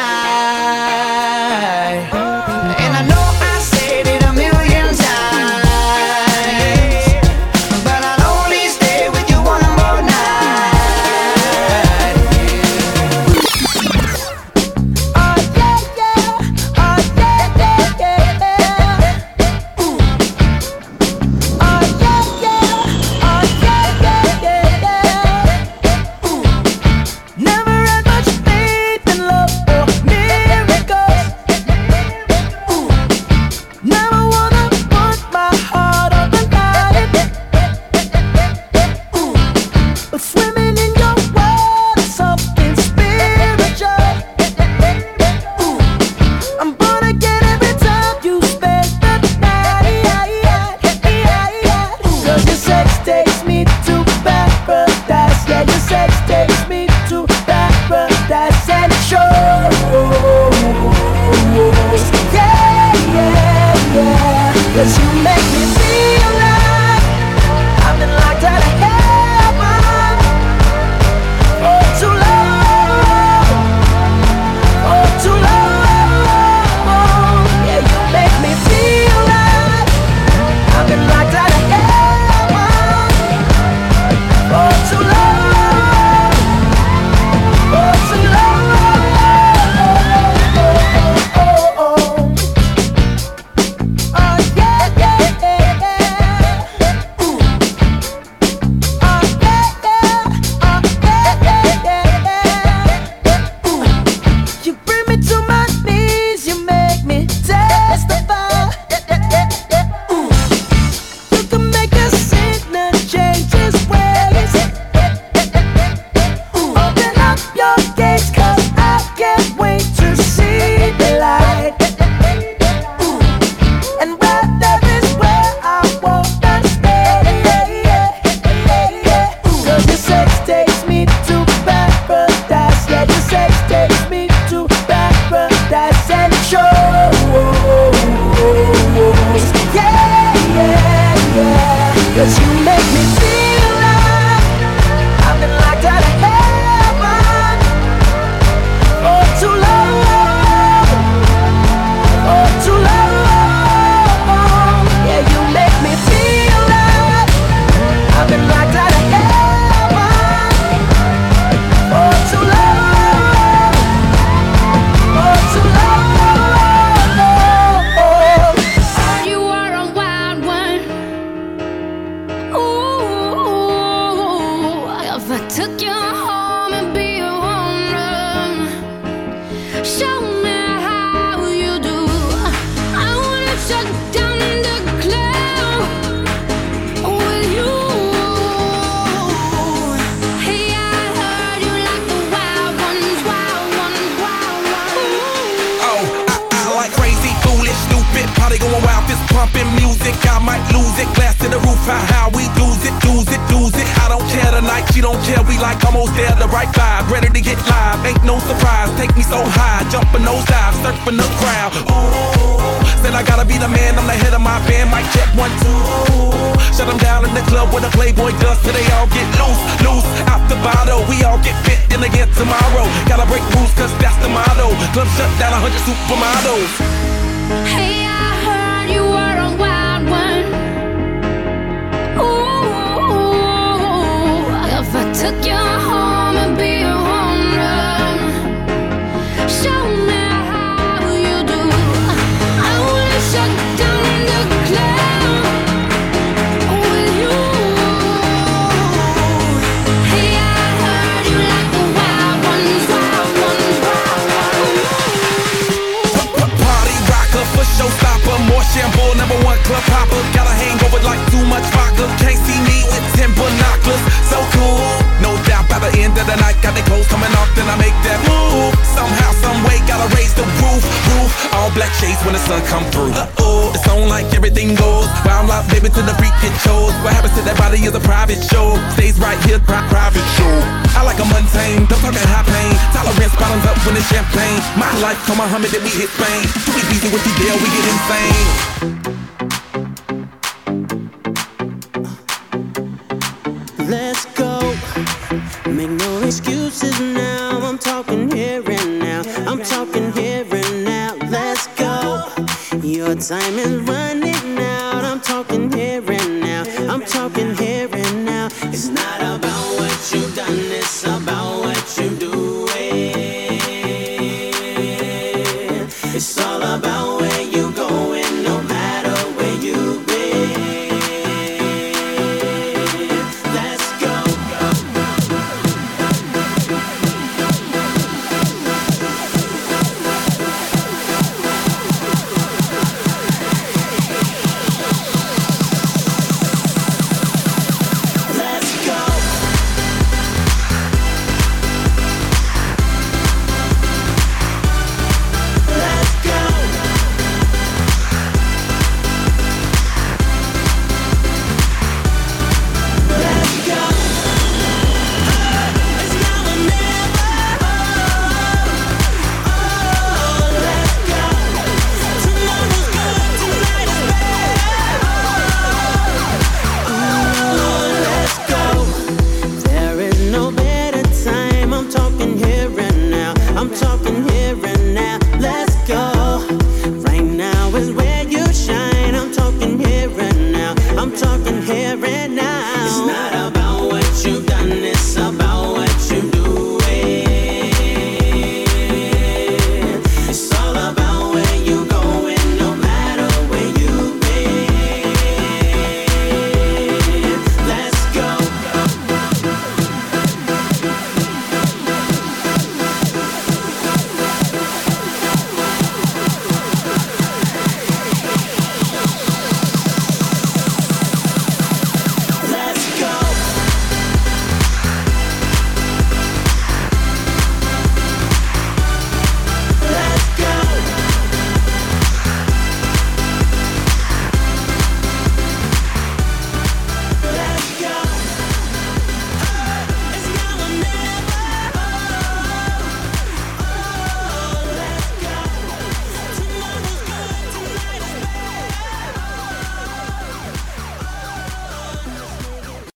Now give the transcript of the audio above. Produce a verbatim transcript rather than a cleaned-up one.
And I know I said it a million times, but I'll only stay with you one more night. Oh yeah, yeah, oh yeah, yeah, yeah, yeah. Ooh. Oh yeah, yeah, oh yeah, yeah, yeah, yeah. Ooh. Never had much faith in love or miracles. Ooh. Never wanna put my heart on the line. Ooh. But swimming in your world is something spiritual. Ooh. I'm born again every time you spend the night. Cause your sex takes me to paradise. Yeah, your sex takes me to paradise. And it shows. Yeah, yeah, yeah. Cause you make me feel like I've been locked out of heaven for too long, for too long. Yeah, you make me feel like I've been locked out of heaven for too long, for too long. Oh, oh, oh. Oh yeah, yeah, yeah, yeah. Ooh. Oh yeah, yeah, oh yeah, yeah, yeah. Ooh. You bring me to my knees, you make me testify. Ooh. You can make a sinner change his ways. Ooh. Open up your gates, cause I can't wait to see the light. Ooh. And where there is where I wanna stay. Cause your sex takes me to paradise. Yeah, your sex takes me to paradise. And it shows. Yeah, yeah, yeah. Cause you make me feel like I've been locked out of heaven for too long, for too long. Yeah, you make me feel like I've been locked out of heaven for too long, for too long. You are a wild one. Ooh, if I took you home and be a woman, show me how you do. I wanna shut down the club with you. Hey, I heard you like the wild ones, wild ones, wild ones. Oh, I, I like crazy, foolish, stupid, party going wild, fist pumping music. I might lose it, glass to the roof, how, how we lose it, lose it, lose it. I don't care tonight, she don't care, we like almost there, the right vibe, ready to get live, ain't no surprise, take me so high, jumping those dives, surfing the crowd. Ooh, said I gotta be the man, I'm the head of my band, mic check one, two. Shut them down in the club where the Playboy does, till they all get loose, loose, out the bottle, we all get fit in again tomorrow. Gotta break rules, cause that's the motto, club shut down, a hundred supermodels. Hey, I heard you were a wild one. Ooh, if I took you home and be a woman, show me how you do. I wanna shut down the club with you. Hey, I heard you like the wild ones, wild ones, wild ones. Party rocker, for showstopper, more shampoo, number one club hopper. Got a hangover like too much vodka. Can't see me with ten binoculars. So cool, no doubt by the end of the night, got the clothes coming off, then I make that move. Somehow, some way, gotta raise the roof, roof. All black shades when the sun come through. Uh-oh, it's on like everything goes. Wild out, baby, to the freak it shows. What happens to that body is a private show. Stays right here, pri- private show. I like a mundane, don't talk that high pain. Tolerance bottoms up when it's champagne. My life, come Muhammad, then we hit Spain. Too easy with the deal, we get insane. Let's go. Make no excuses now. I'm talking here and now. I'm talking talking here and now. Let's go. Your time is running out. I'm talking here and now. I'm talking here and now. It's not about what you've done, it's about what you doing. It's all about where you going, no matter where you've been. Let's go. I'm talking here and now.